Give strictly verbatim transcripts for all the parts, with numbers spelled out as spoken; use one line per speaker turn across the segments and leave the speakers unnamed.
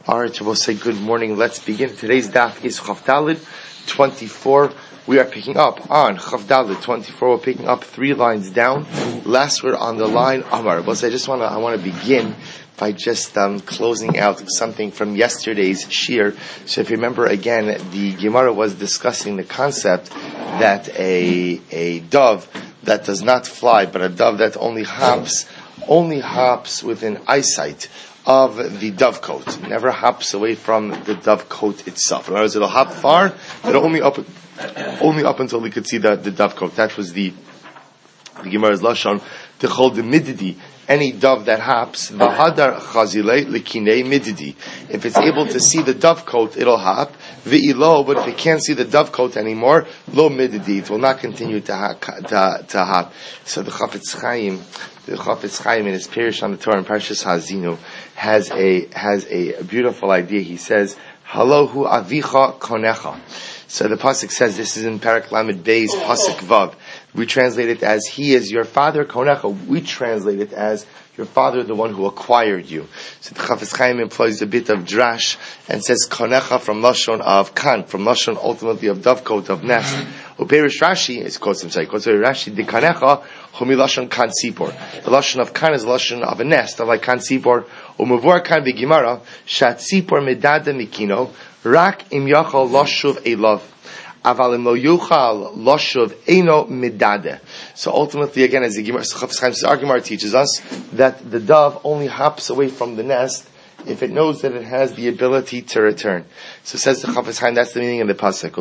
All right, so we'll say good morning. Let's begin. Today's daf is Chaf Daled twenty-four. We are picking up on Chaf Daled twenty-four. We're picking up three lines down. Last word on the line, Amar. But I just want to, I want to begin by just um, closing out something from yesterday's shir. So if you remember again, the Gemara was discussing the concept that a a dove that does not fly, but a dove that only hops, only hops within eyesight of the dovecote. Never hops away from the dovecote itself. In other words, it'll hop far, but only up, only up until we could see the, the dovecote. That was the, the Gemara's lashon to hold the mididi. Any dove that hops, v'hadar chazile l'kinei mididi. If it's able to see the dovecote, it'll hop. V'ilo, but if it can't see the dovecote anymore, lo mididi. It will not continue to, ha- to, to hop. So the Chafetz Chaim, the Chafetz Chaim in his Pirish on the Torah in Parshas Hazinu has a has a beautiful idea. He says, "Halohu avicha konecha." So the pasuk says, this is in Parak Lamed Beis pasuk Vav. We translate it as, "He is your father konecha." We translate it as, your father, the one who acquired you. So the Chafetz Chaim employs a bit of drash and says konecha from lashon of kan, from lashon ultimately of dovecote, of nest. Uperish Rashi, it's quotes him say, quotes Rashi, the kanecha humi lashon kan sipor. The lashon of kan is lashon of a nest, of like kan sipor. Umuvor kan b'gimara shat sipor medada mikino rak im yachal lashuv elav. Aval im lo yuchal lashuv eno medade. So ultimately, again, as the Gemara, Chafetz Chaim says, our Gemara teaches us that the dove only hops away from the nest if it knows that it has the ability to return. So says the Chafetz Chaim, that's the meaning of the pasuk.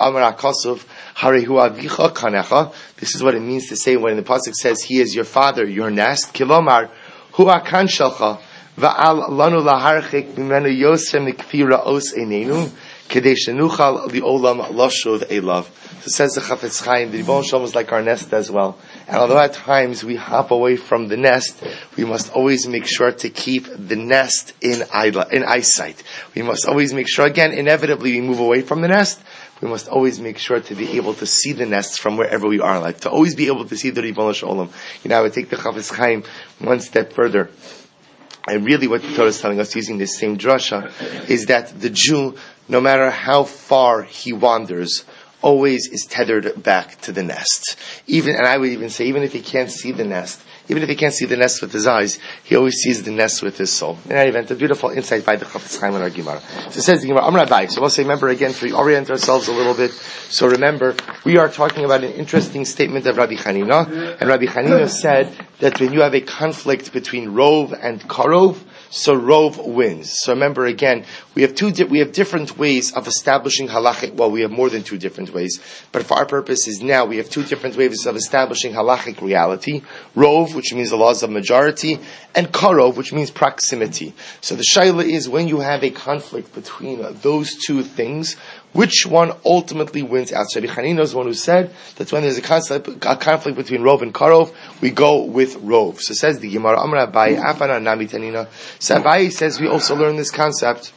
This is what it means to say when the pasuk says, "He is your father, your nest." Kilomar hu akan shalcha va'al lanu laharchik mimenu yosem mikfira os einenu kedei shenuchal liolam lashuv elav. So says the Chafetz Chaim, the Rebbeinu Shalom is like our nest as well. And although at times we hop away from the nest, we must always make sure to keep the nest in in eyesight. We must always make sure, again, inevitably we move away from the nest, we must always make sure to be able to see the nest from wherever we are, like to always be able to see the Rebbeinu Shalom. You know, I would take the Chafetz Chaim one step further. And really what the Torah is telling us using this same drasha is that the Jew, no matter how far he wanders, always is tethered back to the nest. Even, and I would even say, even if he can't see the nest, even if he can't see the nest with his eyes, he always sees the nest with his soul. In that event, a beautiful insight by the Chafetz Chaim in our Gemara. So it says the Gemara, Amar Abai. So we'll say, remember again, to orient ourselves a little bit. So remember, we are talking about an interesting statement of Rabbi Chanina, and Rabbi Chanina said that when you have a conflict between Rov and Karov, so Rov wins. So remember again, we have two, di- we have different ways of establishing halachic, well, we have more than two different ways, but for our purposes now, we have two different ways of establishing halachic reality. Rov, which means the laws of majority, and Karov, which means proximity. So the shaila is, when you have a conflict between those two things, which one ultimately wins out? So Rabbi Chanina is the one who said that when there's a conflict, a conflict between Rov and Karov, we go with Rov. So says the Gemara, Amar Abai, Afana Nami Tanina. So Abai says we also learn this concept,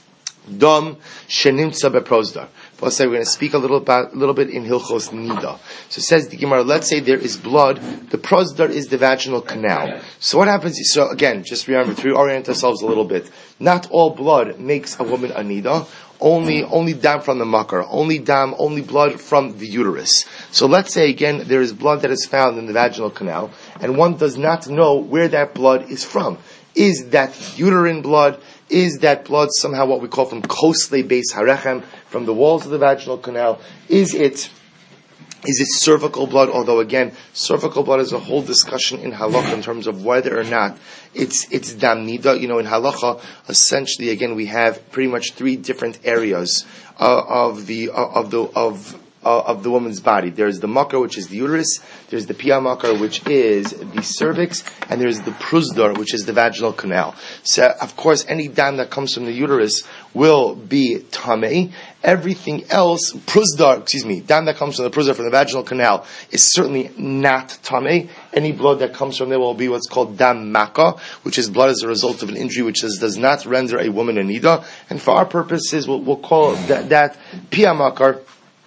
Dom Shenimtza Beprosdar. We'll say we're going to speak a little about, a little bit in Hilchos Nida. So it says the Gemara, let's say there is blood. The prosdar is the vaginal canal. So what happens? So again, just remember to reorient ourselves a little bit. Not all blood makes a woman a nida. Only, only dam from the makar. Only dam, only blood from the uterus. So let's say again, there is blood that is found in the vaginal canal, and one does not know where that blood is from. Is that uterine blood? Is that blood somehow what we call from kosle base harechem, from the walls of the vaginal canal? Is it, is it cervical blood? Although again, cervical blood is a whole discussion in halacha in terms of whether or not it's, it's dam nida. You know, in halacha, essentially again, we have pretty much three different areas uh, of the, uh, of the, of, Uh, of the woman's body. There's the makar, which is the uterus. There's the pia makar, which is the cervix, and there's the prusdar, which is the vaginal canal. So, of course, any dam that comes from the uterus will be tamei. Everything else, prusdar, excuse me, dam that comes from the prusdar, from the vaginal canal, is certainly not tamei. Any blood that comes from there will be what's called dam maka, which is blood as a result of an injury, which is, does not render a woman a nida. And for our purposes, we'll, we'll call that, that pia makar.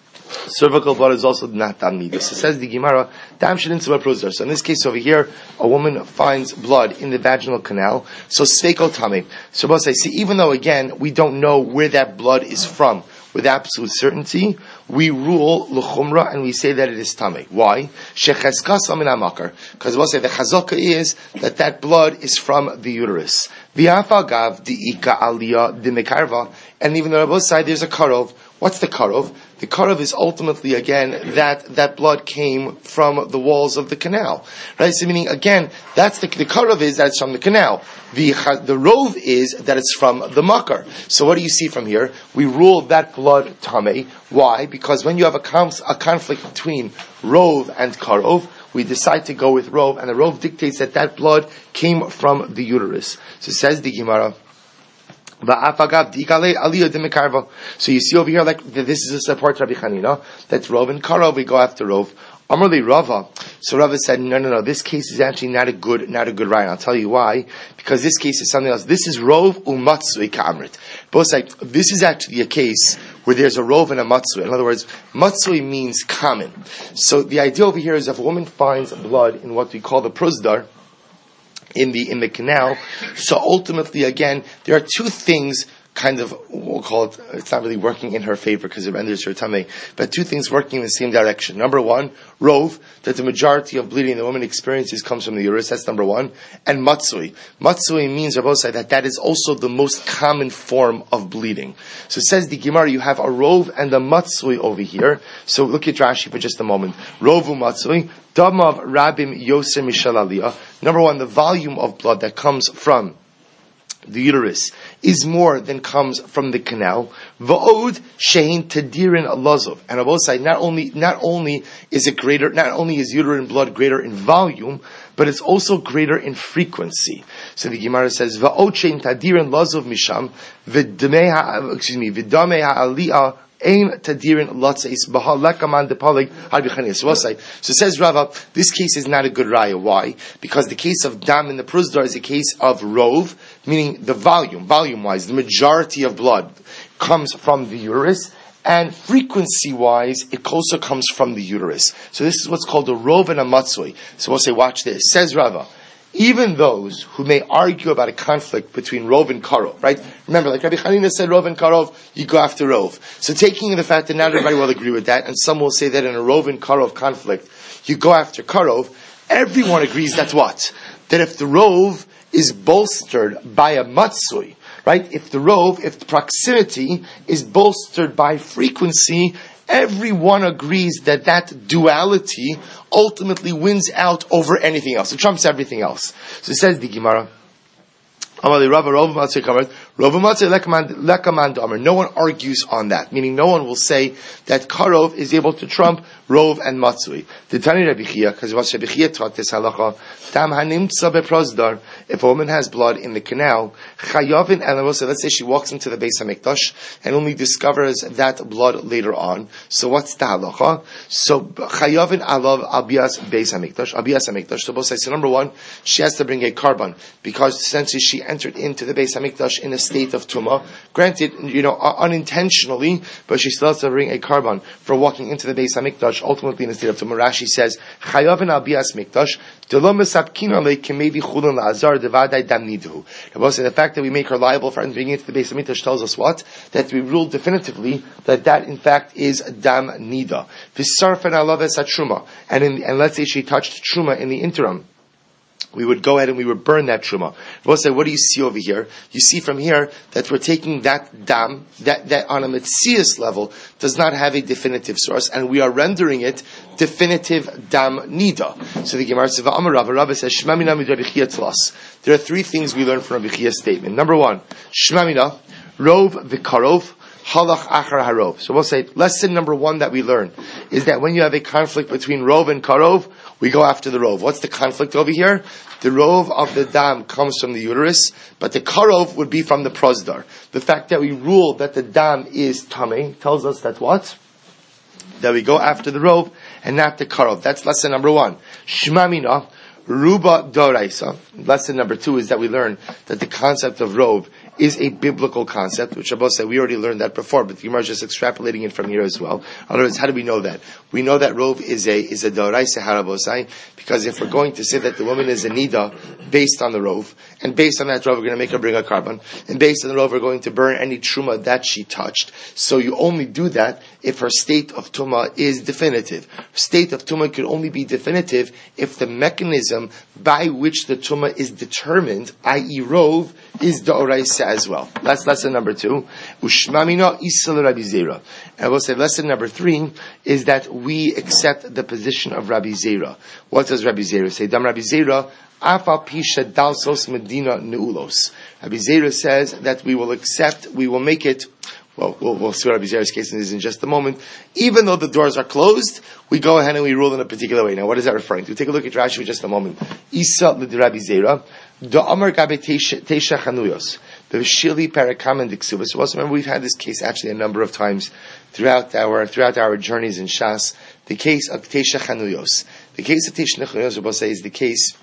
Cervical blood is also not dam nida. So says the Gemara, dam shouldn't be prosder. So in this case over here, a woman finds blood in the vaginal canal. So sveiko tame. So both say, see, even though again we don't know where that blood is from with absolute certainty, we rule l'chumra and we say that it is tamei. Why? Shecheskasa min hamakar. Because we'll say the chazaka is that that blood is from the uterus. V'afal gav di'ika aliyah dimekarva. And even on both sides there's a karov. What's the karov? The karov is ultimately, again, that that blood came from the walls of the canal. Right? So meaning, again, that's the, the karov is that it's from the canal. The, the rov is that it's from the makar. So what do you see from here? We rule that blood tamei. Why? Because when you have a, conf- a conflict between rov and karov, we decide to go with rov, and the rov dictates that that blood came from the uterus. So says the Gemara, so you see over here, like this is a support Rabbi Chanina. That's Rov and Karov. We go after Rov. Amarli Rava. So Rava said, no, no, no. This case is actually not a good, not a good raya. I'll tell you why. Because this case is something else. This is Rov umatzui ka'amrit. Both like this is actually a case where there's a Rov and a matzui. In other words, matzui means common. So the idea over here is if a woman finds blood in what we call the prosdar, in the in the canal, so ultimately again there are two things kind of, we'll call it, it's not really working in her favor because it renders her tamei, but two things working in the same direction. Number one, rov, that the majority of bleeding the woman experiences comes from the uterus, that's number one, and matsui. Matsui means, Rabbi said, that that is also the most common form of bleeding. So it says the Gemara, you have a rov and a matsui over here. So look at Rashi for just a moment. Rovu matsui, damav rabim yoser mishal aliyah. Number one, the volume of blood that comes from the uterus is more than comes from the canal. Va'od shein tadirin lazov. And on both sides, not only not only is it greater, not only is uterine blood greater in volume, but it's also greater in frequency. So the Gemara says, Va'od shein tadirin lazov misham v'damei excuse me v'damei ha'aliyah. Ein tadirin latzeis bahal lekaman depalig harbi chanias. So it says Rava, this case is not a good raya. Why? Because the case of dam in the prosdar is a case of rov, meaning the volume, volume-wise, the majority of blood comes from the uterus, and frequency-wise, it also comes from the uterus. So this is what's called a rov and a matzoi. So we'll say, watch this. Says Rava, even those who may argue about a conflict between Rov and Karov, right? Remember, like Rabbi Chanina said, Rov and Karov, you go after Rov. So taking the fact that not everybody will agree with that, and some will say that in a Rov and Karov conflict, you go after Karov, everyone agrees that's what? That if the Rov is bolstered by a Matsui, right? If the Rov, if the proximity is bolstered by frequency, everyone agrees that that duality ultimately wins out over anything else. It trumps everything else. So it says the Gemara, no one argues on that, meaning no one will say that Karov is able to trump Rov and Matsui. The Tani Rabbi Chia, because Rabbi Chia taught this halacha, if a woman has blood in the canal, chayavin, and let's say she walks into the Beis HaMikdash and only discovers that blood later on. So what's the halacha? So chayavin alav abias Beis HaMikdash, abias HaMikdash. So both say, so number one, she has to bring a carbon because essentially she entered into the Beis HaMikdash in a state of tumah. Granted, you know, unintentionally, but she still has to bring a carbon for walking into the Beis HaMikdash, ultimately in a state of tumah. Rashi says, Chayavin al bias mikdash, Delo mesapkin alei kemevi chulun la'azar devadai dam nidu. The fact that we make her liable for entering into the Beis HaMikdash tells us what? That we rule definitively that that in fact is dam nida. V'sarfen alav esat truma. And in, and let's say she touched truma in the interim, we would go ahead and we would burn that truma. We'll say, what do you see over here? You see from here that we're taking that dam, that, that on a metzius level does not have a definitive source, and we are rendering it definitive dam nida. So the Gemara says, Rabbi says, Shmamina mid Rabbi Chia tlas. There are three things we learn from Rabbi Chia's statement. Number one, Shmamina, Rov v'karov, halach achar harov. So we'll say, lesson number one that we learn is that when you have a conflict between Rov and Karov, we go after the Rov. What's the conflict over here? The Rov of the dam comes from the uterus, but the Karov would be from the prosdar. The fact that we rule that the dam is tamei tells us that what? That we go after the Rov and not the Karov. That's lesson number one. Shmamina, Ruba Doraisa. Lesson number two is that we learn that the concept of Rov is a biblical concept, which Abba said we already learned that before, but the Gemara is just extrapolating it from here as well. In other words, how do we know that? We know that rov is a is a d'oraisa harabosai, because if we're going to say that the woman is a nida based on the rov, and based on that rov we're going to make her bring a carbon, and based on the rov we're going to burn any truma that she touched. So you only do that if her state of tumah is definitive. Her state of tumah could only be definitive if the mechanism by which the tumah is determined, that is rov, is d'oraisa as well. That's lesson number two. Ushmamina isal Rabbi Zera. And I will say lesson number three is that we accept the position of Rabbi Zera. What does Rabbi Zera say? Dam Rabbi Zera, Afal Pisha Dalsos Medina Neulos. Rabbi Zera says that we will accept, we will make it, well, we'll, we'll see what Rabbi Zera's case is in just a moment. Even though the doors are closed, we go ahead and we rule in a particular way. Now, what is that referring to? Take a look at Rashi for just a moment. Isa l'd Rabbi Zera, da Amar Gabe Teisha Chanuyos, the Shili Parakam and Diksubas. So also remember, we've had this case actually a number of times throughout our throughout our journeys in Shas. The case of Teisha Chanuyos. The case of Teisha Chanuyos, we'll say, is the case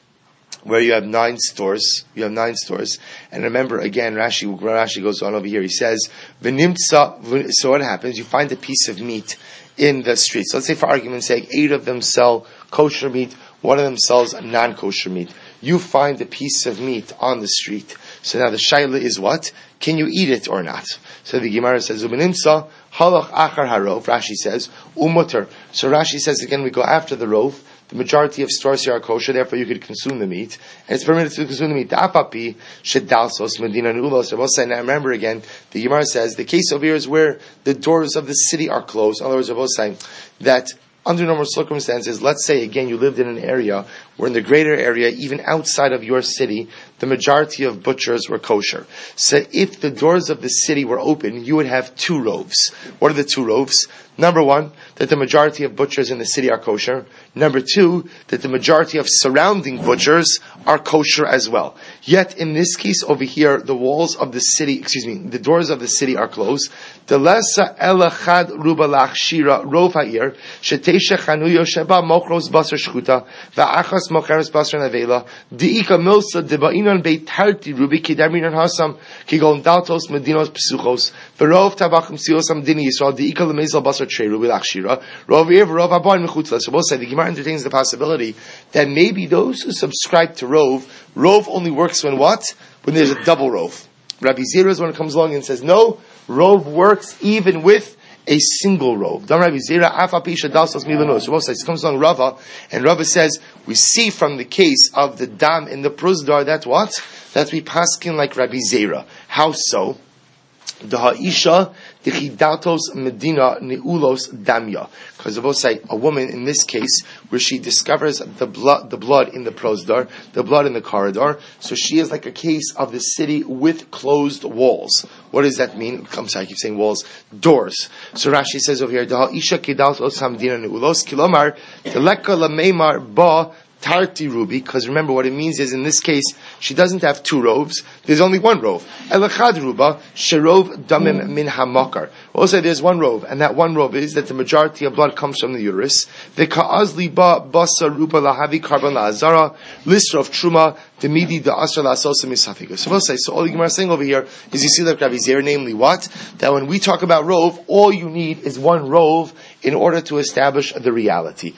where you have nine stores. You have nine stores. And remember, again, Rashi, Rashi goes on over here. He says, V'nimtza, so what happens? You find a piece of meat in the street. So let's say, for argument's sake, eight of them sell kosher meat, one of them sells non-kosher meat. You find a piece of meat on the street. So now the shaila is what? Can you eat it or not? So the Gemara says, V'nimtza, halach achar harov. Rashi says, umuter. So Rashi says, again, we go after the rov. The majority of stores here are kosher, therefore you could consume the meat. And it's permitted to consume the meat. Da'apapi, shedalsos, medina nulos. Now remember again, the Gemara says, the case over here is where the doors of the city are closed. In other words, Rabbi saying that under normal circumstances, let's say again you lived in an area where in the greater area, even outside of your city, the majority of butchers were kosher. So if the doors of the city were open, you would have two roves. What are the two roves? Number one, that the majority of butchers in the city are kosher. Number two, that the majority of surrounding butchers are kosher as well. Yet in this case over here, the walls of the city, excuse me, the doors of the city are closed. Delesa elachad ruba lachshira rov ha'ir shetesha chanuyo sheba mochros basar shchuta va'achas mocheres basar nevela diika milsa debainon beitarti rubi kidaminon hasam kigon daltos medinos psuchos v'rov tabachim siosam dini yisrael diika lemezal basar trei rubi lachshira rov ir v'rov abon mechutzla. So both say the Gemara entertains the possibility that maybe those who subscribe to rov, rov only works when what? When there's a double rov. Rabbi Zera is when it comes along and says, no, rov works even with a single rov. Dam Rabbi Zera, afa pisha dalsos milanos. Rabbi says, comes along Rava, and Rava says, we see from the case of the dam in the prusdar, that what? That we paskin like Rabbi Zera. How so? The ha'isha dichidatos medina neulos damya. Because the both say a woman in this case where she discovers the blood, the blood in the prosdar, the blood in the corridor. So she is like a case of the city with closed walls. What does that mean? I'm sorry, I keep saying walls, doors. So Rashi says over here, the ha'isha kidatos medina neulos kilomar teleka lameimar ba. Tarti rubi, because remember what it means is in this case she doesn't have two roves. There's only one rove. Elachad ruba sherov damim min hamakar. Also, there's one rove, and that one rove is that the majority of blood comes from the uterus. The kaazli ba basa ruba lahavi karban laazara lisrov truma demidi da asra laasosa misafigus. So we'll say, so all the Gemara is saying over here is you see like Rabbi Zera, namely what? That when we talk about rove, all you need is one rove in order to establish the reality.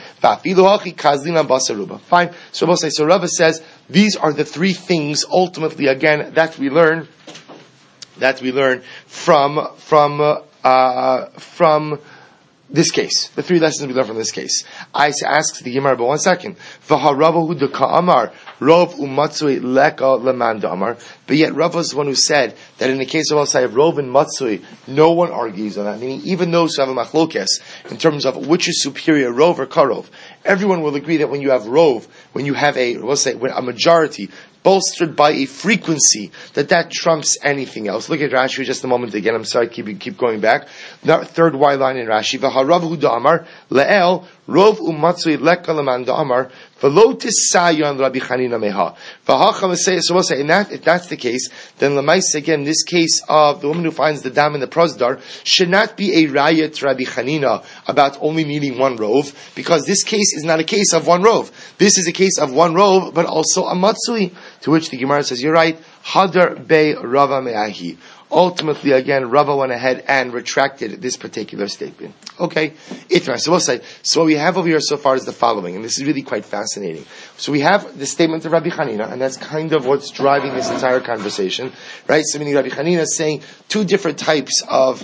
Fine. So we'll say, so Rava says, these are the three things ultimately, again, that we learn, that we learn from, from, uh, uh, from this case. The three lessons we learn from this case. I ask the Gemara, but one second. V'haravahu deka amar rov umatzui leka lemanda amar. But yet Rav was the one who said that in the case of Al-Say of rov and matzui, no one argues on that. Meaning even those who have a machlokes in terms of which is superior, rov or karov, everyone will agree that when you have rov, when you have a, we'll say, when a majority bolstered by a frequency, that that trumps anything else. Look at Rashi just a moment again. I'm sorry, keep keep going back. Now, third Y line in Rashi. V'harav hu da'amar le'el rov umatzui leka leman da'amar v'lo tisayon Rabbi Chanina meha. V'hacham say, so we'll say, in that, if that's the case, then l'mais again, this case of the woman who finds the dam in the prosdar should not be a rayat Rabbi Chanina about only needing one rov, because this case is not a case of one rov. This is a case of one rov, but also a matzui. To which the Gemara says, you're right, Hadar Bei Rava Me'ahi. Ultimately, again, Rava went ahead and retracted this particular statement. Okay, Itmar. So we'll say, so what we have over here so far is the following, and this is really quite fascinating. So we have the statement of Rabbi Chanina, and that's kind of what's driving this entire conversation, right? So meaning Rabbi Chanina is saying two different types of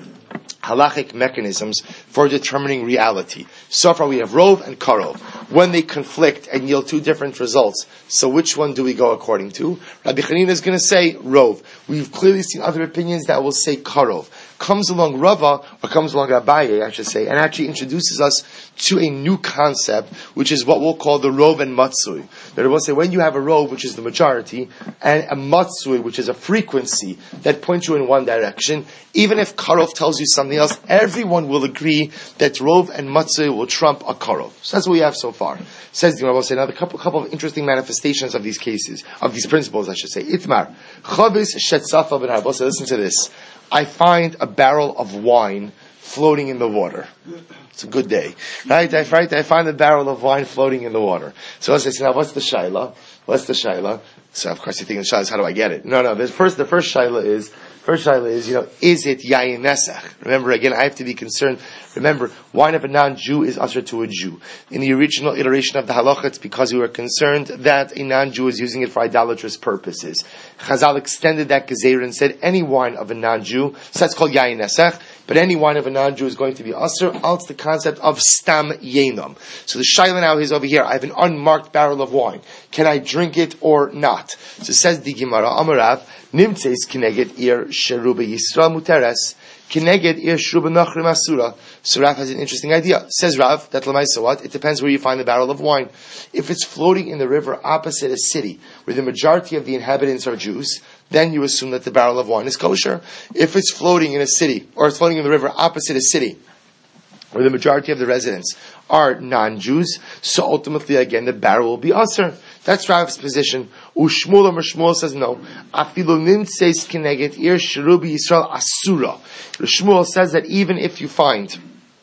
halachic mechanisms for determining reality. So far we have Rov and Karov. When they conflict and yield two different results, so which one do we go according to? Rabbi Chanina is going to say Rov. We've clearly seen other opinions that will say Karov. Comes along Rava, or comes along Abaye, I should say, and actually introduces us to a new concept, which is what we'll call the Rov and Matsui. That will say when you have a Rov, which is the majority, and a Matsui, which is a frequency that points you in one direction, even if Karov tells you something else, everyone will agree that Rov and Matsui will trump a Karov. So that's what we have so far. Says the Rabbi, say now a couple, couple of interesting manifestations of these cases, of these principles, I should say. Itmar, Chavis Shetzafa ben Harbo. So listen to this. I find a barrel of wine floating in the water. It's a good day, right? I find, I find a barrel of wine floating in the water. So I say, now what's the shaila? What's the shaila? So of course you think the shaila is how do I get it? No, no. The first, the first shaila is, first shaila is, you know, is it yayin nesach? Remember, again, I have to be concerned. Remember, wine of a non-Jew is usher to a Jew. In the original iteration of the halacha, it's because we were concerned that a non-Jew is using it for idolatrous purposes. Chazal extended that gezeira and said any wine of a non-Jew, so that's called yayin nesach, but any wine of a non-Jew is going to be usher. It's the concept of stam yenam. So the shaila now is over here. I have an unmarked barrel of wine. Can I drink it or not? So it says the Gemara, Amarav, Nimtzeis kineged ir sheruba Yisrael muteres, kineged ir sheruba nachrim asura. So Rav has an interesting idea. Says Rav, that l'maisa what? It depends where you find the barrel of wine. If it's floating in the river opposite a city, where the majority of the inhabitants are Jews, then you assume that the barrel of wine is kosher. If it's floating in a city, or it's floating in the river opposite a city, where the majority of the residents are non-Jews, so ultimately again the barrel will be asur. That's Rav's position. Ushmuel or Shmuel says no. Afilu nimtzeis kineged ir sherubi Yisrael asura. Shmuel says that even if you find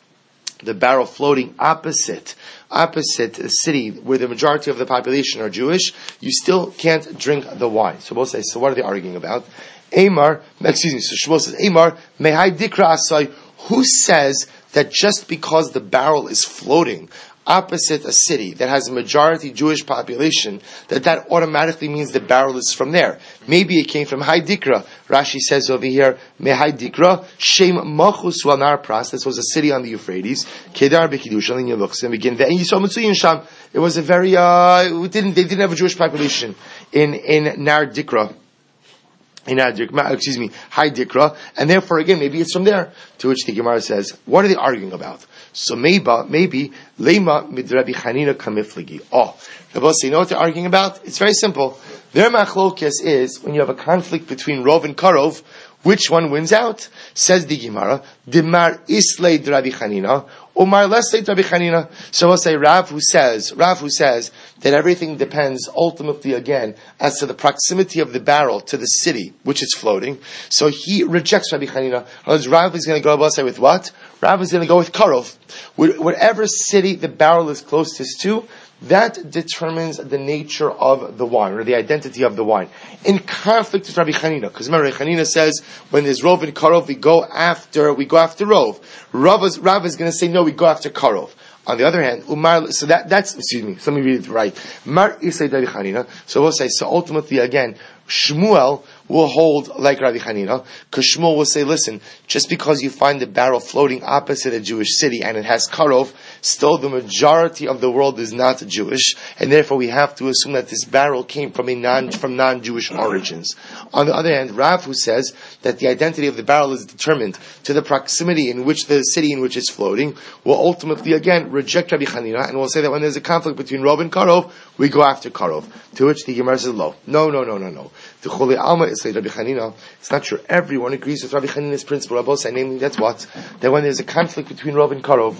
the barrel floating opposite, opposite the city where the majority of the population are Jewish, you still can't drink the wine. So we'll say, so what are they arguing about? Amar, excuse me, so Shmuel says, Amar, mehai dikra asai, who says that just because the barrel is floating opposite a city that has a majority Jewish population, that that automatically means the barrel is from there? Maybe it came from Haidikra. Rashi says over here, Mehaidikra, Shem Machus Wanar Pras. This was a city on the Euphrates. Kedar Bekidushan in Yeluchsim again. And you saw Mitsuyin Sham. It was a very uh it didn't they didn't have a Jewish population in in Nar Dikra. In Adikra, excuse me, High Dikra, and therefore again, maybe it's from there. To which the Gemara says, what are they arguing about? So maybe, maybe, Lema mid Rabbi Chanina kamifligi. Oh, Rabbi, you know what they're arguing about? It's very simple. Their machlokes is, when you have a conflict between Rov and Karov, which one wins out? Says the Gemara, Dimar islay Rabbi Chanina, Umar leslay Rabbi Chanina. So we'll say Rav who says, Rav who says that everything depends ultimately again as to the proximity of the barrel to the city which is floating. So he rejects Rabbi Chanina. Rav is going to go we'll say with what? Rav is going to go with Karov. Whatever city the barrel is closest to, that determines the nature of the wine, or the identity of the wine. In conflict with Rabbi Chanina, because remember, Rabbi Chanina says, when there's Rov and Karov, we go after, we go after Rov. Rav is, Rav is going to say, no, we go after Karov. On the other hand, Umar, so that, that's, excuse me, let me read it right. Mar Isay Rabbi Chanina. So we'll say, so ultimately again, Shmuel will hold like Rabbi Chanina, because Shmuel will say, listen, just because you find the barrel floating opposite a Jewish city and it has Karov, still the majority of the world is not Jewish, and therefore we have to assume that this barrel came from a non, from non-Jewish origins. On the other hand, Rav, who says that the identity of the barrel is determined to the proximity in which the city in which it's floating, will ultimately again reject Rabbi Chanina, and will say that when there's a conflict between Rov and Karov, we go after Karov. To which the Gemara says, no, no, no, no, no, no. The Chole Alma is like Rabbi Chanina. It's not true. Everyone agrees with Rabbi Chanina's principle. Rabbi say, namely, that's what? That when there's a conflict between Rov and Karov,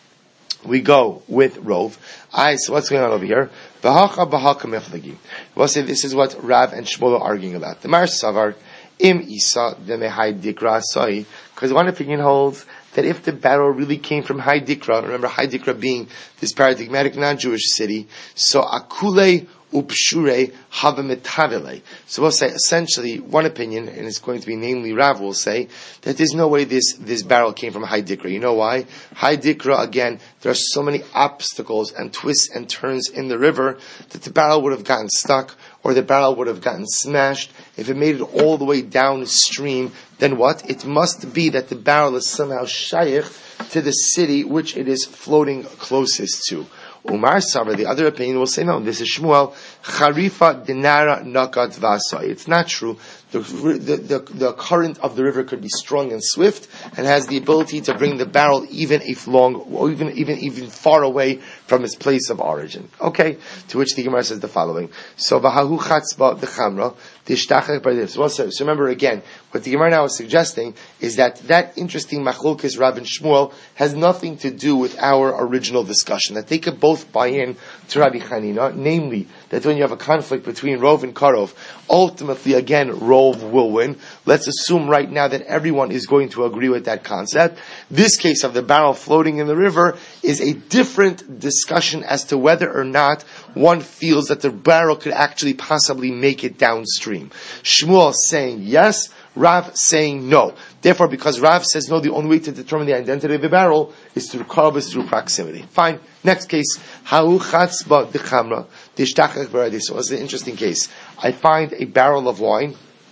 we go with Rov. I, so what's going on over here? Bahacha bahacha meflagi. We'll say this is what Rav and Shmuel are arguing about. The Mar Savar, im isa demehai dikra asai. Because one opinion holds that if the barrel really came from Hai Dikra, remember Hai Dikra being this paradigmatic non-Jewish city, so akule upshure havametavele. So we'll say essentially one opinion, and it's going to be namely Rav will say that there's no way this this barrel came from Hai Dikra. You know why? Hai Dikra, again, there are so many obstacles and twists and turns in the river that the barrel would have gotten stuck, or the barrel would have gotten smashed. If it made it all the way downstream, then what? It must be that the barrel is somehow shaykh to the city which it is floating closest to. Umar Savar, the other opinion, will say, no, this is Shmuel, Charifa dinara nakat vasa. It's not true. The, the, the, the current of the river could be strong and swift, and has the ability to bring the barrel even if long, or even, even, even far away from its place of origin. Okay? To which the Gemara says the following. So, Vahahu chatzba dechamra, tishtachach by this. Well, so, so remember again, what the Gemara now is suggesting is that that interesting machlokes Rav and Shmuel has nothing to do with our original discussion. That they could both buy in to Rabbi Chanina, namely, that when you have a conflict between Rov and Karov, ultimately, again, Rov will win. Let's assume right now that everyone is going to agree with that concept. This case of the barrel floating in the river is a different discussion as to whether or not one feels that the barrel could actually possibly make it downstream. Shmuel saying yes, Rav saying no. Therefore, because Rav says no, the only way to determine the identity of the barrel is through karvus, through proximity. Fine. Next case. Ha'u chatzba dechamra dishtachach b'radis. So it's an interesting case. I find a barrel of wine,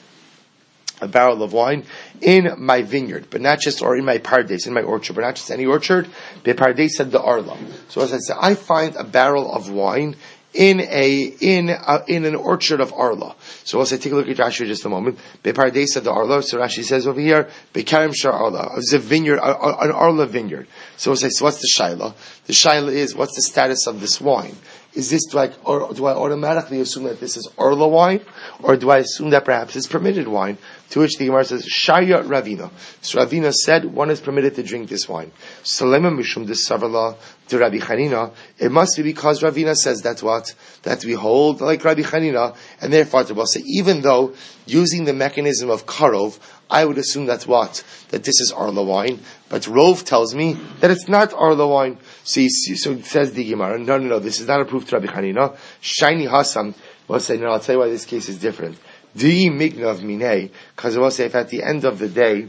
a barrel of wine in my vineyard, but not just, or in my pardes, in my orchard, but not just any orchard. The pardes said the arla. So as I said, I find a barrel of wine in a in a, in an orchard of Arla. So also take a look at Rashi just a moment. Bepardes of the Arla. So Rashi says over here, Bekarim Shar Arla. It's a vineyard, an Arla vineyard. So we'll say, so what's the shaila? The shaila is, what's the status of this wine? Is this, do I, or do I automatically assume that this is Arla wine? Or do I assume that perhaps it's permitted wine? To which the Gemara says, Shaya Ravina. So Ravina said, one is permitted to drink this wine. Salema Mishum Desavala to Rabbi Chanina. It must be because Ravina says that's what? That we hold like Rabbi Chanina, and therefore to will say, even though using the mechanism of Karov, I would assume that's what? That this is Arla wine. But Rov tells me that it's not Arla wine. So, you see, so it says the Gemara, no, no, no, this is not a proof to Rabbi Chanina. Shiny Hasam will say, no, I'll tell you why this case is different. Di mignav minei, because I will say if at the end of the day,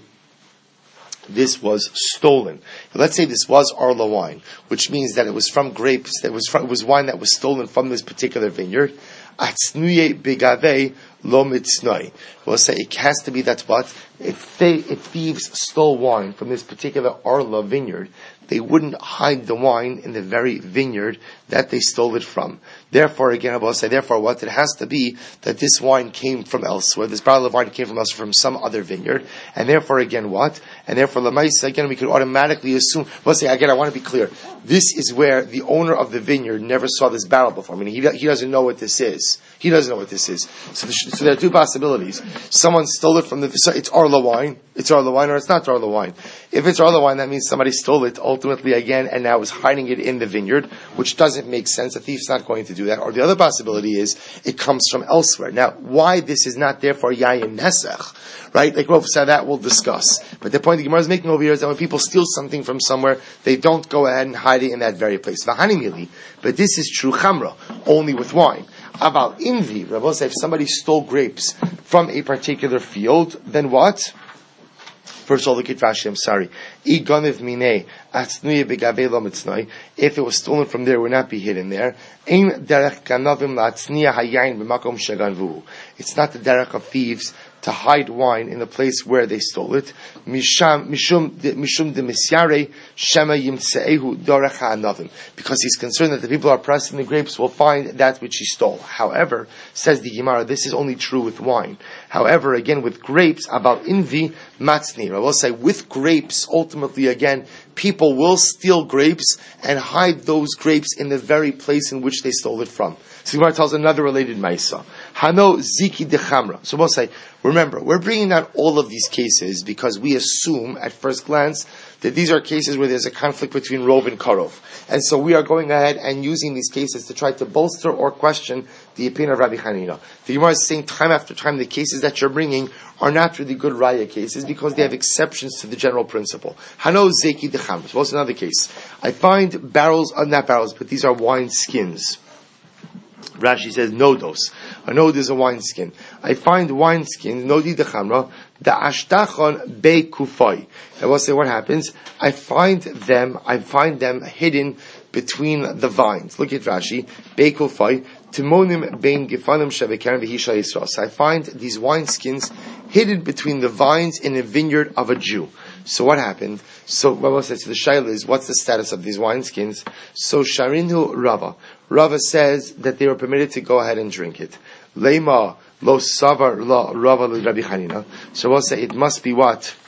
this was stolen. Let's say this was Arla wine, which means that it was from grapes, that was from, it was wine that was stolen from this particular vineyard. Atznuye begave lo mitznoi. We'll say it has to be that what? If they, if thieves stole wine from this particular Arla vineyard, they wouldn't hide the wine in the very vineyard that they stole it from. Therefore, again, I will say, therefore, what it has to be that this wine came from elsewhere. This barrel of wine came from elsewhere, from some other vineyard. And therefore, again, what? And therefore, Lamaisa, again, we could automatically assume, we'll say, again, I want to be clear. This is where the owner of the vineyard never saw this barrel before. I mean, he, he doesn't know what this is. He doesn't know what this is. So, the, so there are two possibilities. Someone stole it from the, so it's Arla wine. It's Arla wine, or it's not Arla wine. If it's Arla wine, that means somebody stole it ultimately again, and now is hiding it in the vineyard, which doesn't make sense. A thief's not going to do that. Or the other possibility is it comes from elsewhere. Now, why this is not therefore Yayin Nesech, right? Like Rav said, that we'll discuss. But the point the Gemara is making over here is that when people steal something from somewhere, they don't go ahead and hide it in that very place. But this is true Chamra, only with wine. About Invi, Rav said, if somebody stole grapes from a particular field, then what? First of all, look at Rashi, I'm sorry. If it was stolen from there, it would not be hidden there. It's not the derech of thieves to hide wine in the place where they stole it. Because he's concerned that the people are pressing the grapes will find that which he stole. However, says the Gemara, this is only true with wine. However, again, with grapes, about invi matzni, I will say, with grapes, ultimately, again, people will steal grapes and hide those grapes in the very place in which they stole it from. So Gemara tells another related Maisa. Hano ziki dechamra. So we'll say, remember, we're bringing out all of these cases because we assume at first glance that these are cases where there's a conflict between Rov and Karov. And so we are going ahead and using these cases to try to bolster or question the opinion of Rabbi Hanina. The Gemara is saying time after time the cases that you're bringing are not really good raya cases because they have exceptions to the general principle. Hano zeki dechamra. So what's another case? I find barrels, uh, not barrels, but these are wine skins. Rashi says nodos. A node is a wineskin. I find wineskins, nodi dechamra, the ashtachon be kufay. I will say what happens. I find them, I find them hidden between the vines. Look at Rashi. Be kufay. Timonim bein gifanim shevekaren v'hisha Yisrael. So I find these wineskins hidden between the vines in a vineyard of a Jew. So what happened? So Rava says to the Shaila is, what's the status of these wineskins? So Sharinhu Rava. Rava says that they were permitted to go ahead and drink it. Leima lo savar la Rava li Rabbi Chanina. So we'll say it must be what?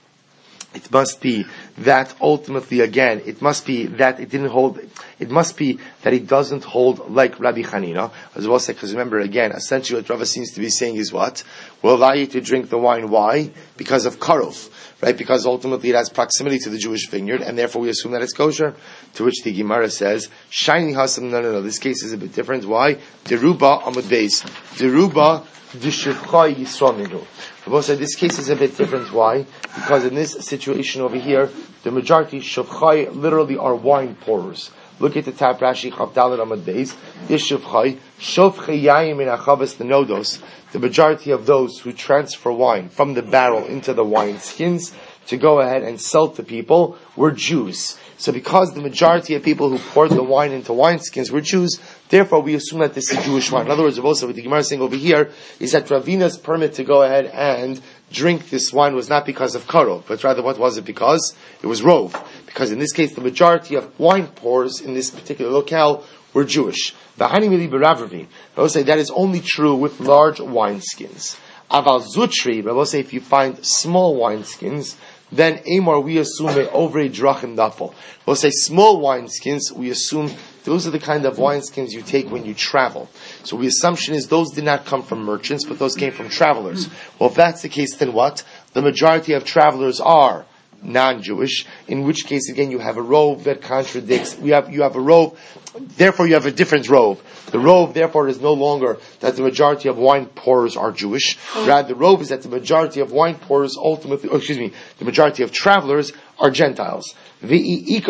It must be that ultimately, again, it must be that it didn't hold, it must be that it doesn't hold like Rabbi Chanina, as well say, because remember, again, essentially what Rava seems to be saying is what? We'll allow you to drink the wine. Why? Because of karov, right? Because ultimately it has proximity to the Jewish vineyard, and therefore we assume that it's kosher, to which the Gemara says, shiny hasam, no, no, no, this case is a bit different. Why? Deruba amud beis. Deruba Dishivchai Yisrael Minu. Rabbi said this case is a bit different. Why? Because in this situation over here, the majority Shivchai literally are wine pourers. Look at the top Rashi Chavdalet Amad Beis. This Shivchai Shovchei Yayim in Achavas the Nodos. The majority of those who transfer wine from the barrel into the wine skins to go ahead and sell to people were Jews. So because the majority of people who poured the wine into wineskins were Jews, therefore we assume that this is Jewish wine. In other words, also what the Gemara is saying over here is that Ravina's permit to go ahead and drink this wine was not because of karov, but rather what was it because? It was rov. Because in this case, the majority of wine pourers in this particular locale were Jewish. V'hani mili b'ravravi. I will say that is only true with large wineskins. Aval zutri, but I will say if you find small wineskins, then Amar, we assume a over a drachim dafel. We'll say small wineskins, we assume those are the kind of wineskins you take when you travel. So the assumption is those did not come from merchants, but those came from travelers. Well, if that's the case, then what? The majority of travelers are non-Jewish, in which case again you have a rove that contradicts, you have, you have a rove, therefore you have a different rove. The rove therefore is no longer that the majority of wine pourers are Jewish, rather the rove is that the majority of wine pourers ultimately, oh, excuse me, the majority of travelers are Gentiles. If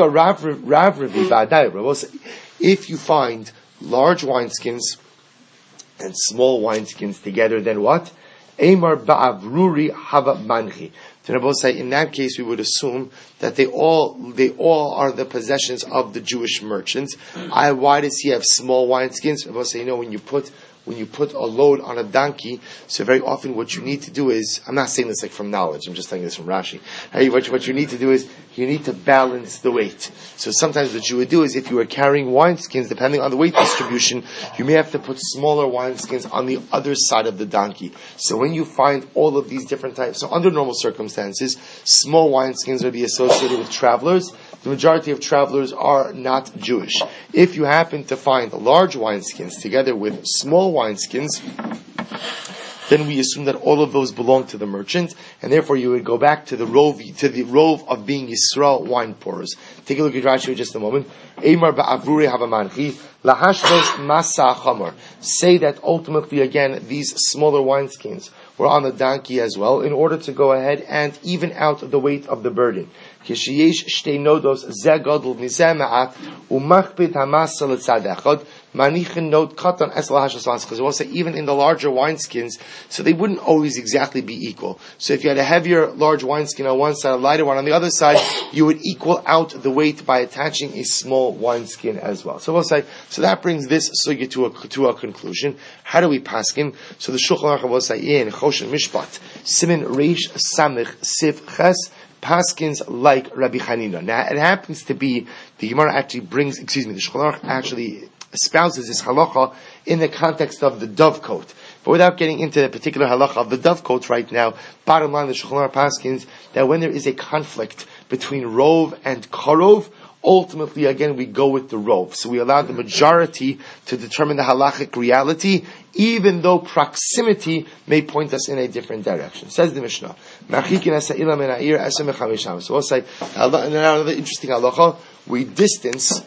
you find large wineskins and small wineskins together, then what? Amar ba'avruri hava manchi. Then Rabbi say, in that case, we would assume that they all they all are the possessions of the Jewish merchants. I, why does he have small wineskins? Rabbi say, you know, when you put when you put a load on a donkey, so very often what you need to do is, I'm not saying this like from knowledge, I'm just saying this from Rashi. Hey, what, what you need to do is, you need to balance the weight. So sometimes what you would do is, if you were carrying wineskins, depending on the weight distribution, you may have to put smaller wineskins on the other side of the donkey. So when you find all of these different types, so under normal circumstances, small wineskins would be associated with travelers. The majority of travelers are not Jewish. If you happen to find large wineskins together with small wineskins, then we assume that all of those belong to the merchant, and therefore you would go back to the rove, to the rove of being Yisrael wine pourers. Take a look at Rashi for just a moment. Eimar ba'avure havamanchi lahashlos masa chamor. Say that ultimately, again, these smaller wineskins were on the donkey as well, in order to go ahead and even out the weight of the burden. Kishiyesh shtei nodos zeh gadol mizeh ma'at umachbid hamasa l'tzad echad. Manichin note katan es lahashas, because we'll say even in the larger wineskins, so they wouldn't always exactly be equal. So if you had a heavier large wineskin on one side, a lighter one on the other side, you would equal out the weight by attaching a small wineskin as well. So we'll say, so that brings this sugya to a to a conclusion. How do we paskin? So the Shulchan Aruch will say in Choshen Mishpat Simin Reish Samich Sif Ches paskins like Rabbi Chanina. Now it happens to be the Gemara actually brings, excuse me, the Shulchan Aruch actually espouses this halacha in the context of the dovecoat. But without getting into the particular halacha of the dovecoat right now, bottom line, the Shulchan Aruch paskins that when there is a conflict between rov and karov, ultimately, again, we go with the rov. So we allow the majority to determine the halachic reality, even though proximity may point us in a different direction. Says the Mishnah. So we'll say, another interesting halacha, we distance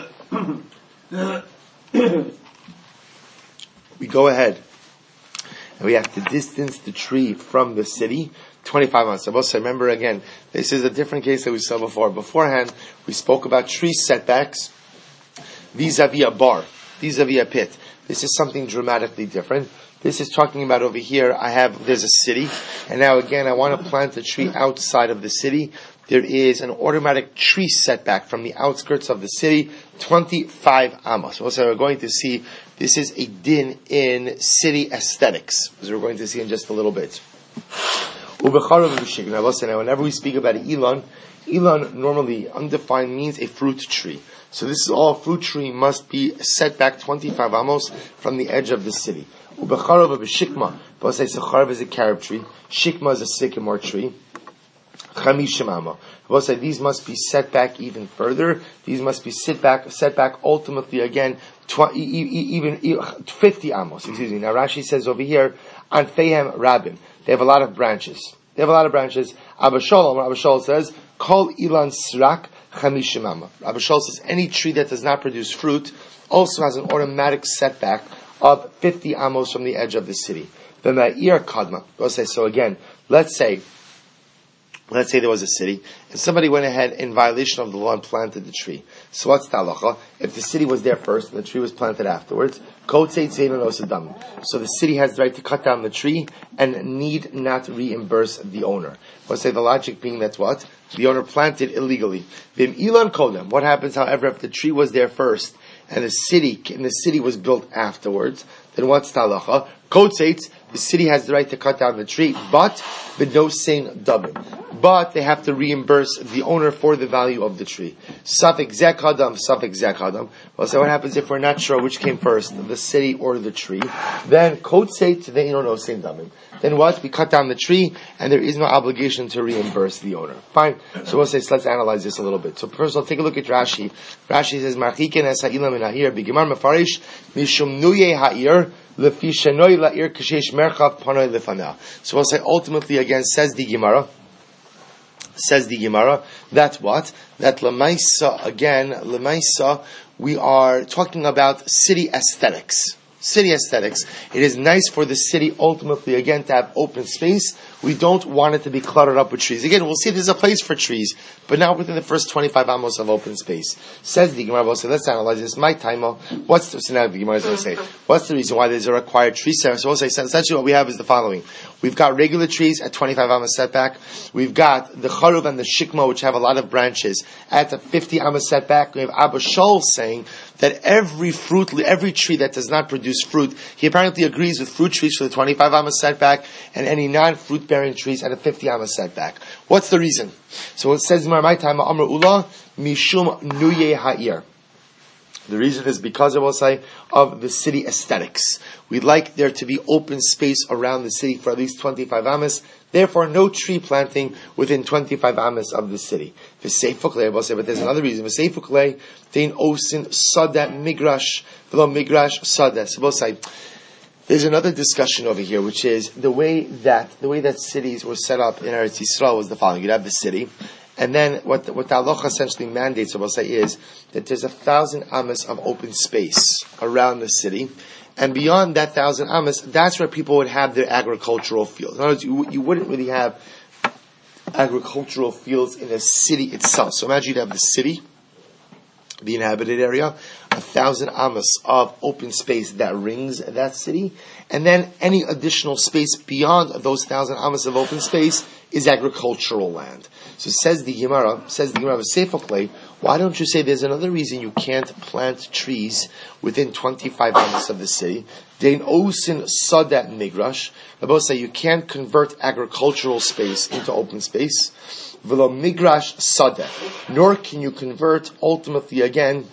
we go ahead and we have to distance the tree from the city twenty-five amas. So remember again, this is a different case that we saw before. Beforehand, we spoke about tree setbacks vis-a-vis a bar, vis-a-vis a pit. This is something dramatically different. This is talking about over here, I have, there's a city, and now again, I want to plant a tree outside of the city. There is an automatic tree setback from the outskirts of the city, twenty-five amos. Also, we're going to see, this is a din in city aesthetics, as we're going to see in just a little bit. Whenever we speak about an Ilan, Ilan normally undefined means a fruit tree. So this is all, fruit tree must be set back twenty-five amos from the edge of the city. Ubecharov of a shikma, but say Sacharov is a carob tree, shikma is a sycamore tree. Chamishim amma. But say these must be set back even further. These must be set back, set back ultimately again, tw- even fifty amos. Excuse me. Now Rashi says over here, an fehem rabim. They have a lot of branches. They have a lot of branches. Abba Shalom, Abba Shalom says, Kol ilan srak chamishim amma. Abba Shalom says any tree that does not produce fruit also has an automatic setback of fifty amos from the edge of the city. V'ma'ir kadma. So again, let's say, let's say there was a city, and somebody went ahead in violation of the law and planted the tree. So what's the halacha? If the city was there first and the tree was planted afterwards, so the city has the right to cut down the tree and need not reimburse the owner. Let's say the logic being that's what? The owner planted illegally. What happens, however, if the tree was there first and the city and the city was built afterwards, then what's the halacha? Code states the city has the right to cut down the tree, but b'nosein damim. But they have to reimburse the owner for the value of the tree. Safek zek hadam, safek zek hadam. Well, so what happens if we're not sure which came first, the city or the tree? Then code states they don't know same damim. Then what? We cut down the tree, and there is no obligation to reimburse the owner. Fine. So we'll say, so let's analyze this a little bit. So first, I'll take a look at Rashi. Rashi says, "Marchiken es ha'ilam min ha'ir b'gemar mefarish mishum nuye ha'ir lefi shenoi la'ir kashesh merchav panoi lefana." So we'll say, ultimately, again, says the Gemara. Says the Gemara, that what? That Lamaisa, again, Lamaisa, we are talking about city aesthetics. City aesthetics. It is nice for the city, ultimately, again, to have open space. We don't want it to be cluttered up with trees. Again, we'll see there's a place for trees, but not within the first twenty-five amos of open space. Says the Gemara, we'll say, let's analyze this. My time, what's the, so now the Gemara is going to say, what's the reason why there's a required tree set? So we'll say, essentially what we have is the following. We've got regular trees at twenty-five amos setback. We've got the charuv and the shikma, which have a lot of branches, at a fifty amos setback. We have Abba Shaul saying that every fruit, every tree that does not produce fruit, he apparently agrees with fruit trees for the twenty-five amos setback, and any non-fruit bearing trees at a fifty amos setback. What's the reason? So it says in my time, Amr Ula, Mishum Nuye Ha'ir. The reason is because, I will say, of the city aesthetics. We'd like there to be open space around the city for at least twenty-five amos. Therefore, no tree planting within twenty-five amos of the city. V'seifukle, I will say, but there's another reason. V'seifukle, dein osin sada migrash, v'lo migrash sada. So we'll say, there's another discussion over here, which is the way that the way that cities were set up in Eretz Yisrael was the following. You'd have the city, and then what the, what the halacha essentially mandates, I will say, is that there's a thousand amos of open space around the city, and beyond that thousand amos, that's where people would have their agricultural fields. In other words, you, you wouldn't really have agricultural fields in the city itself. So imagine you'd have the city, the inhabited area, a thousand amos of open space that rings that city, and then any additional space beyond those thousand amos of open space is agricultural land. So says the Gemara, says the Gemara, Seifokle, why don't you say there's another reason you can't plant trees within twenty-five amos of the city? Dein osin sadat migrash. They both say you can't convert agricultural space into open space. V'lo migrash sadat. Nor can you convert, ultimately again,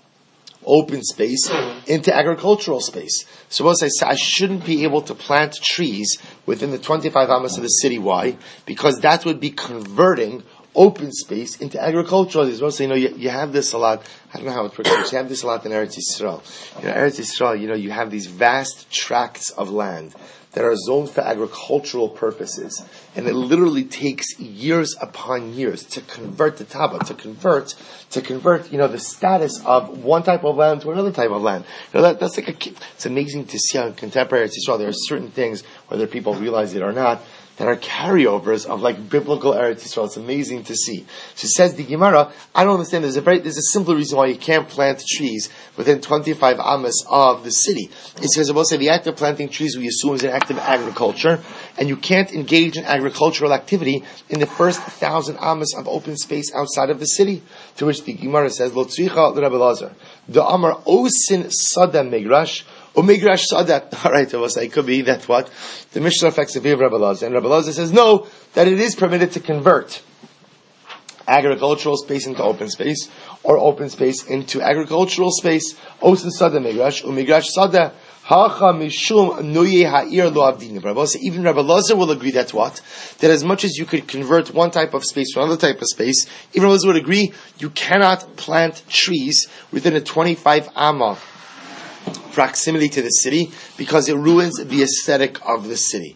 open space into agricultural space. So what I say, I shouldn't be able to plant trees within the twenty-five amos of the city. Why? Because that would be converting open space into agricultural. You know, you, you have this a lot. I don't know how it works, but you have this a lot in Eretz Yisrael. You know, Eretz Yisrael, you know, you have these vast tracts of land that are zoned for agricultural purposes. And it literally takes years upon years to convert the Taba, to convert, to convert, you know, the status of one type of land to another type of land. You know, that, that's like a, it's amazing to see how in contemporary Eretz Yisrael there are certain things, whether people realize it or not, that are carryovers of like biblical Eretz Yisrael. It's amazing to see. So it says the Gemara, I don't understand, there's a very, there's a simple reason why you can't plant trees within twenty-five amas of the city. It's because we'll say the act of planting trees we assume is an act of agriculture, and you can't engage in agricultural activity in the first thousand amas of open space outside of the city. To which the Gemara says, Lo tzricha l'Rabbi Elazar, the Amar osin sada migrash, or migrash sada. All right, it could be that what the Mishnah affects the view of Rabbi Elazar, and Rabbi Elazar says no, that it is permitted to convert agricultural space into open space, or open space into agricultural space. Osin sada migrash, or migrash sada. Even Rabbi Elazar will agree that's what? That as much as you could convert one type of space to another type of space, even Rabbi Elazar would agree you cannot plant trees within a twenty-five amma proximity to the city because it ruins the aesthetic of the city.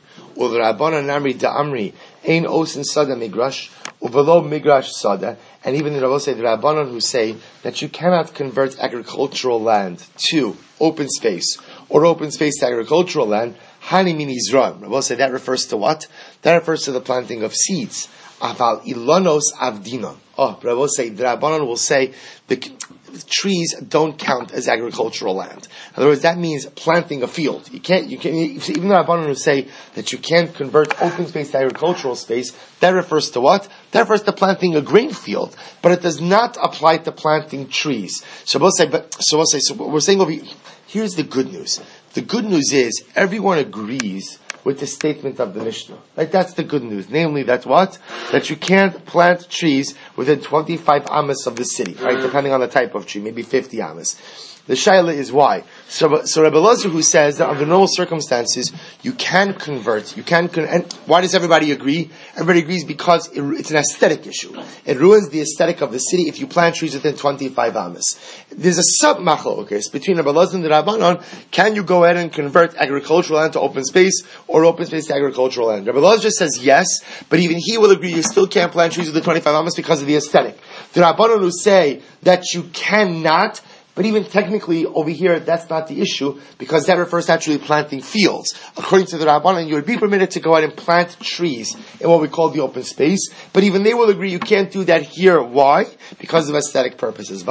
And even the Rabbi say the Rabbanon who say that you cannot convert agricultural land to open space or open space to agricultural land, Hani min Yizra'im. Rabbi say that refers to what? That refers to the planting of seeds. Aval ilonos avdinon. Oh, Rabbi say the Rabbanon will say the trees don't count as agricultural land. In other words, that means planting a field. You can't, you can even the Rabbanon who say that you can't convert open space to agricultural space, that refers to what? That refers to planting a grain field, but it does not apply to planting trees. So we'll say, but so we'll say, so we're saying over here, here's the good news. The good news is everyone agrees with the statement of the Mishnah. Like that's the good news. Namely, that what? That you can't plant trees within twenty-five amas of the city, right? Depending on the type of tree, maybe fifty amas. The shaila is why. So, so Rabbi Elazar who says that under normal circumstances you can convert, you can, con- and why does everybody agree? Everybody agrees because it, it's an aesthetic issue. It ruins the aesthetic of the city if you plant trees within twenty-five amas. There's a sub-machlokes between Rabbi Elazar and the Rabbanon. Can you go ahead and convert agricultural land to open space or open space to agricultural land? Rabbi Elazar just says yes, but even he will agree you still can't plant trees within twenty-five amas because of the aesthetic. The Rabbanon who say that you cannot, but even technically, over here, that's not the issue, because that refers to actually planting fields. According to the Rabbanan, you would be permitted to go out and plant trees in what we call the open space, but even they will agree you can't do that here. Why? Because of aesthetic purposes.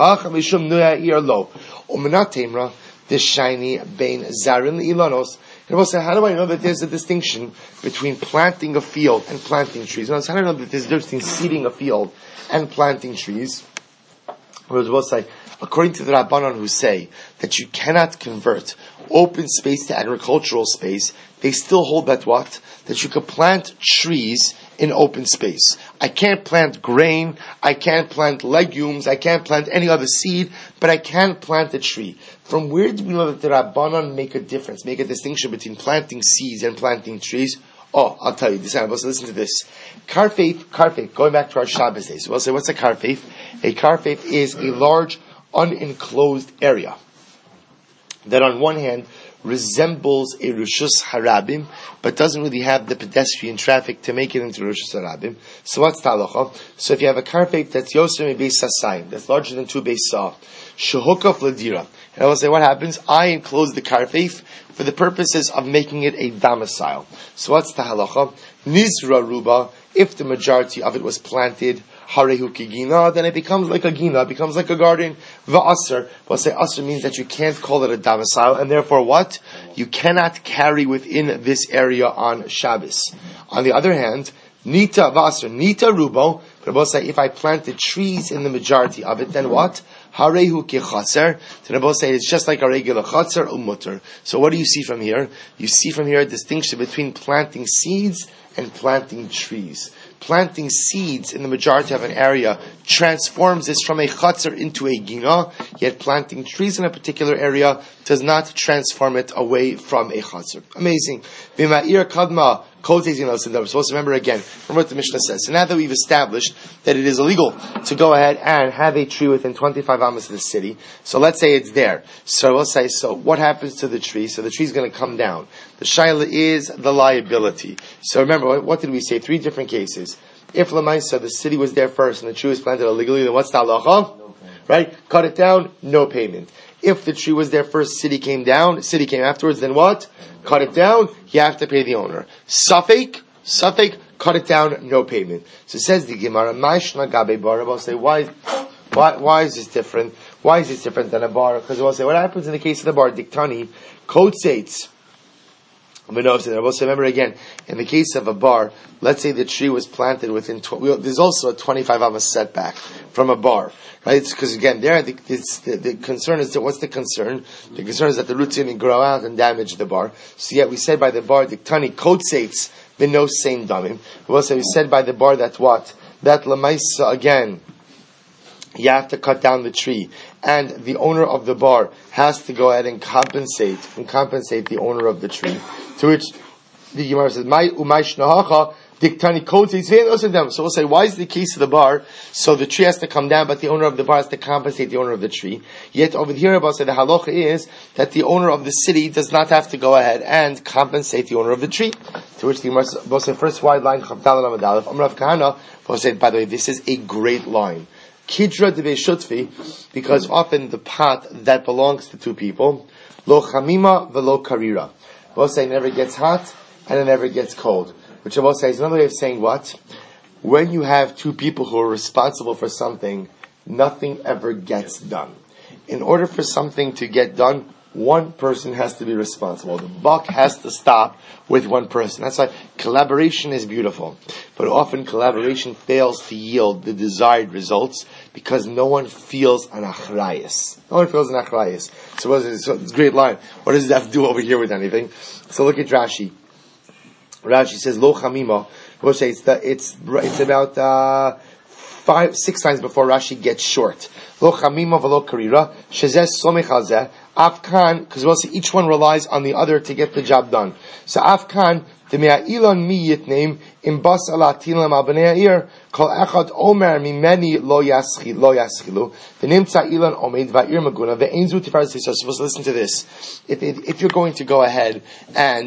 This shiny bein zarin ilanos. And we'll say, how do I know that there's a distinction between planting a field and planting trees? How do I know that there's a difference between seeding a field and planting trees? We'll say, according to the Rabbanon who say that you cannot convert open space to agricultural space, they still hold that what? That you could plant trees in open space. I can't plant grain, I can't plant legumes, I can't plant any other seed, but I can plant a tree. From where do we know that the Rabbanon make a difference, make a distinction between planting seeds and planting trees? Oh, I'll tell you this. So listen to this. Karfeif, Karfeif, going back to our Shabbos days. We'll say, what's a Karfeif? A Karfeif is a large unenclosed area that on one hand resembles a Rishus Harabim, but doesn't really have the pedestrian traffic to make it into Rishus Harabim. So what's the halacha? So if you have a Karfeif that's Yosem Beis Sasayim, that's larger than two Beis Sah, Shehukaf Ladira, and I will say what happens? I enclose the Karfeif for the purposes of making it a domicile. So what's the halacha? Nizra Ruba, if the majority of it was planted, Harehu Kigina, then it becomes like a Gina, it becomes like a garden. Va'asr, we'll say asr means that you can't call it a domicile, and therefore what? You cannot carry within this area on Shabbos. On the other hand, Nita Va'asr, Nita Rubo, but we'll say if I planted trees in the majority of it, then what? Harehu Kichaser. So Rabbi say it's just like a regular chaser umutter. So what do you see from here? You see from here a distinction between planting seeds and planting trees. Planting seeds in the majority of an area transforms this from a chatzar into a gina, Yet planting trees in a particular area does not transform it away from a chasr. Amazing. V'ma'ir kadma kol teizin al siddur. So let's remember again from what the Mishnah says. So now that we've established that it is illegal to go ahead and have a tree within twenty-five amos of the city, so let's say it's there. So we'll say, so what happens to the tree? So the tree's going to come down. The shaila is the liability. So remember, what did we say? Three different cases. If Lamaisa, the city was there first and the tree was planted illegally, then what's the halacha? No right? Cut it down, no payment. If the tree was there first, city came down, city came afterwards, then what? Cut it down, you have to pay the owner. Suffolk, Suffolk, cut it down, no payment. So it says the Gemara, Maishna Gabe Bar. We'll say, why, why, why is this different? Why is this different than a bar? Because we'll say, what happens in the case of the bar? Diktani, code states. Remember again, in the case of a bar, let's say the tree was planted within, tw- there's also a twenty-five amos setback from a bar, right? Because again, there, the, the, the concern is that, what's the concern? The concern is that the roots are going to grow out and damage the bar. So yet we said by the bar, the tani kotsates, the no same damim. We also we said by the bar that what? That lamaisa, again, you have to cut down the tree, and the owner of the bar has to go ahead and compensate and compensate the owner of the tree. To which the Gemara says, "My umay shnahacha diktani kotzei." So we'll say, why is the case of the bar? So the tree has to come down, but the owner of the bar has to compensate the owner of the tree. Yet over here, about say the halacha is that the owner of the city does not have to go ahead and compensate the owner of the tree. To which the Gemara says, first wide line, Chavdal Amad Aleph, Amrav Kahana. We'll say, by the way, this is a great line. Kidra de Shutfi, because often the pot that belongs to two people, lo chamima velo karira. We'll say it never gets hot and it never gets cold. Which I will say is another way of saying what? When you have two people who are responsible for something, nothing ever gets done. In order for something to get done, one person has to be responsible. The buck has to stop with one person. That's why collaboration is beautiful. But often collaboration fails to yield the desired results because no one feels an achrayas. No one feels an achrayas. So it's a great line. What does that have to do over here with anything? So look at Rashi. Rashi says, Lo chamima. We'll say it's, the, it's, it's about uh, five, six times before Rashi gets short. Lo chamima v'lo karira. Shezeh somech al zeh. Afkan, because we'll see each one relies on the other to get the job done. So Afkan, the me'a'ilan mi yitneim, imbas alatilam al b'nei ha'ir, kol echad omer mimeni lo yaschi, lo yaschilu, v'nimtza ilan omed va'ir maguna, ve'enzu tifaras yisrael. So listen to this. If, if, if you're going to go ahead and,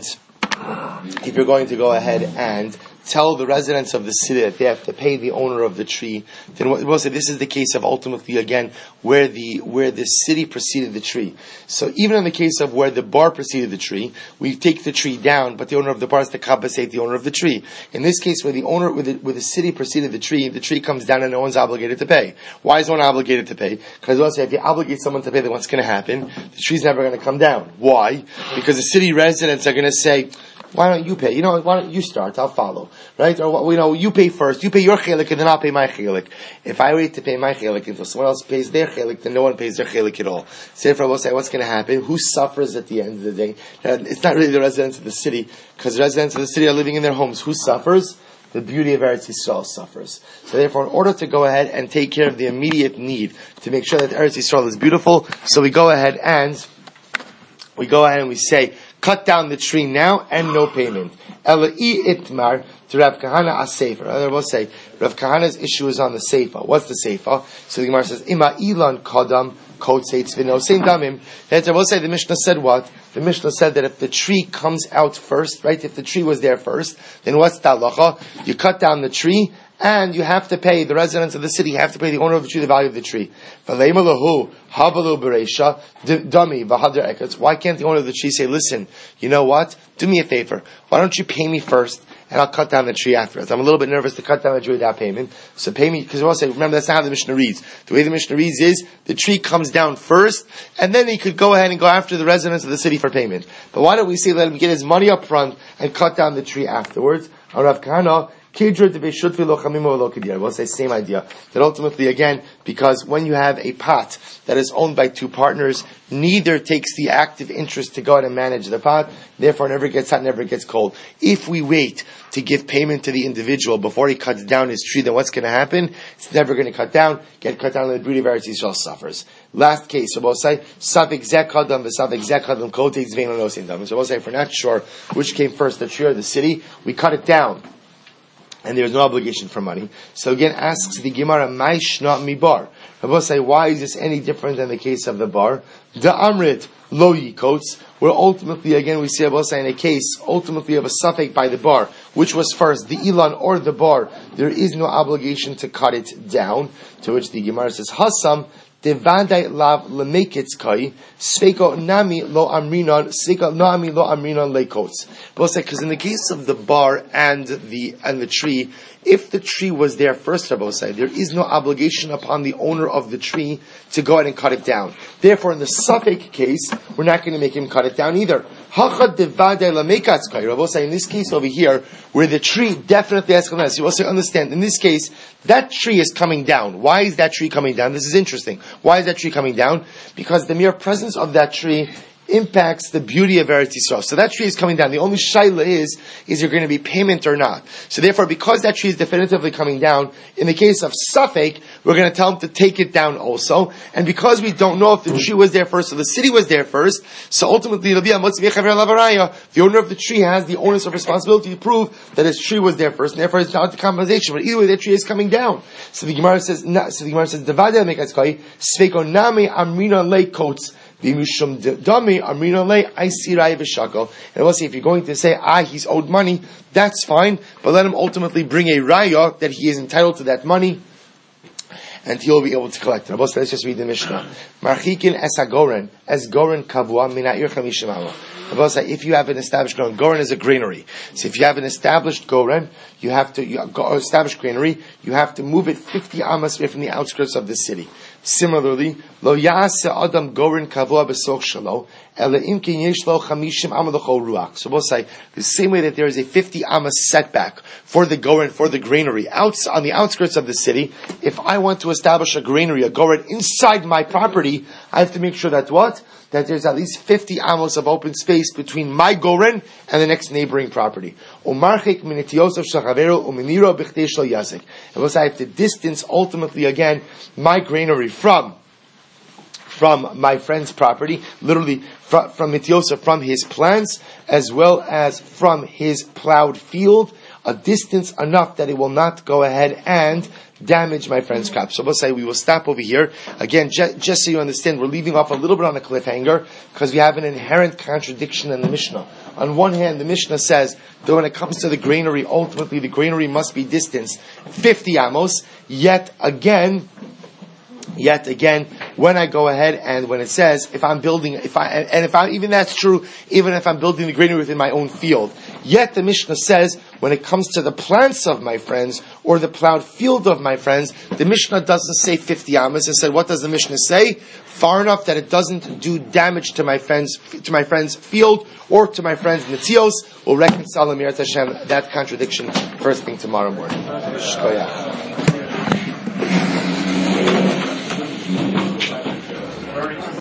if you're going to go ahead and tell the residents of the city that they have to pay the owner of the tree, then we'll say this is the case of ultimately again where the where the city preceded the tree. So even in the case of where the bar preceded the tree, we take the tree down, but the owner of the bar has to compensate the owner of the tree. In this case, where the owner where the, where the city preceded the tree, the tree comes down and no one's obligated to pay. Why is no one obligated to pay? Because we'll say if you obligate someone to pay, then what's going to happen? The tree's never going to come down. Why? Because the city residents are going to say, why don't you pay? You know, why don't you start? I'll follow. Right? Or, you know, you pay first. You pay your chelik and then I'll pay my chelik. If I wait to pay my chelik until someone else pays their chelik, then no one pays their chelik at all. So therefore, we'll say, what's going to happen? Who suffers at the end of the day? It's not really the residents of the city, because the residents of the city are living in their homes. Who suffers? The beauty of Eretz Yisrael suffers. So therefore, in order to go ahead and take care of the immediate need, to make sure that Eretz Yisrael is beautiful, so we go ahead and, we go ahead and we say, cut down the tree now and no payment. Ela'i itmar to Rav Kahana as sefer. I will say Rav Kahana's issue is on the sefer. What's the sefer? So the Gemara says ima ilan kadam kotzeitz v'no same damim. Then I will say the Mishnah said what? The Mishnah said that if the tree comes out first, right? If the tree was there first, then what's the halacha? You cut down the tree. And you have to pay, the residents of the city have to pay the owner of the tree the value of the tree. Why can't the owner of the tree say, listen, you know what? Do me a favor. Why don't you pay me first and I'll cut down the tree afterwards? I'm a little bit nervous to cut down the tree without payment. So pay me, because I will say, remember that's not how the Mishnah reads. The way the Mishnah reads is, the tree comes down first, and then he could go ahead and go after the residents of the city for payment. But why don't we say, let him get his money up front and cut down the tree afterwards? Rav Kahana, we'll say same idea. That ultimately, again, because when you have a pot that is owned by two partners, neither takes the active interest to go out and manage the pot, therefore never gets hot, never gets cold. If we wait to give payment to the individual before he cuts down his tree, then what's going to happen? It's never going to cut down, get cut down, and the beauty of Eretz Yisrael suffers. Last case, so we'll say, Safik Zekadam, the Safik Zekadam, Kotex Veinonosindam. So we'll say, if we're not sure which came first, the tree or the city, we cut it down. And there's no obligation for money. So again, asks the Gemara, Maish not mi bar. We'll say, why is this any different than the case of the bar? The Amrit, lo yikots, where ultimately, again, we see Abba say in a case, ultimately of a suffix by the bar, which was first, the ilan or the bar, there is no obligation to cut it down, to which the Gemara says, Hasam, devadai lav lemekitz kai, sveko nami lo amrinon, sveko nami lo amrinon leikots. We'll say, because in the case of the bar and the, and the tree, if the tree was there first, Rabbi say, there is no obligation upon the owner of the tree to go ahead and cut it down. Therefore, in the suffix case, we're not going to make him cut it down either. Hachad devadei lamekatz kai. Rabbi say, in this case over here, where the tree definitely has come down. So you also understand, in this case, that tree is coming down. Why is that tree coming down? This is interesting. Why is that tree coming down? Because the mere presence of that tree impacts the beauty of Eretz Yisrael. So that tree is coming down. The only shaila is, is there going to be payment or not? So therefore, because that tree is definitively coming down, in the case of Safek, we're going to tell him to take it down also. And because we don't know if the tree was there first or the city was there first, so ultimately it'll be a Motzi V'Chaver Lavaraya. The owner of the tree has the onus of responsibility to prove that his tree was there first, and therefore it's not the compensation. But either way, that tree is coming down. So the Gemara says, so the Gemara says, Devadeh Mekatzkai, Sveko Nami Amrina Le Kotes. And we'll say, if you're going to say, ah, he's owed money, that's fine, but let him ultimately bring a raya that he is entitled to that money, and he'll be able to collect it. Let's just read the Mishnah. Marchikin es hagoren, es goren kavua mina'ir chamishim amo. If you have an established goren, goren is a granary. So if you have an established goren, you have to, you go, established granary, you have to move it fifty amas away from the outskirts of the city. Similarly, lo ya'ase adam goren kavua besok shalo, ele imkin yesh lo chamishim amo l'chol ruach. So we'll say, the same way that there is a fifty amas setback for the goren, for the granary, out on the outskirts of the city, if I want to establish a granary, a goren inside my property, I have to make sure that what? That there's at least fifty amos of open space between my goren and the next neighboring property. Umarchik minitiyosef shachavero uminiro b'chtei shlo yazik. And once I have to distance ultimately again my granary from from my friend's property, literally from, from Mitiyosef, from his plants, as well as from his plowed field, a distance enough that it will not go ahead and damage my friend's crop. So we'll say we will stop over here. Again, just, just so you understand, we're leaving off a little bit on a cliffhanger because we have an inherent contradiction in the Mishnah. On one hand, the Mishnah says that when it comes to the granary, ultimately the granary must be distanced fifty amos. Yet again, Yet again, when I go ahead and when it says, if I'm building, if I, and if I, even that's true, even if I'm building the granary within my own field, yet the Mishnah says, when it comes to the plants of my friends, or the plowed field of my friends, the Mishnah doesn't say fifty amos. It said, what does the Mishnah say? Far enough that it doesn't do damage to my friend's, to my friend's field, or to my friend's Netzios. We'll reconcile Amir Hashem, that contradiction, first thing tomorrow morning. Shkoyach.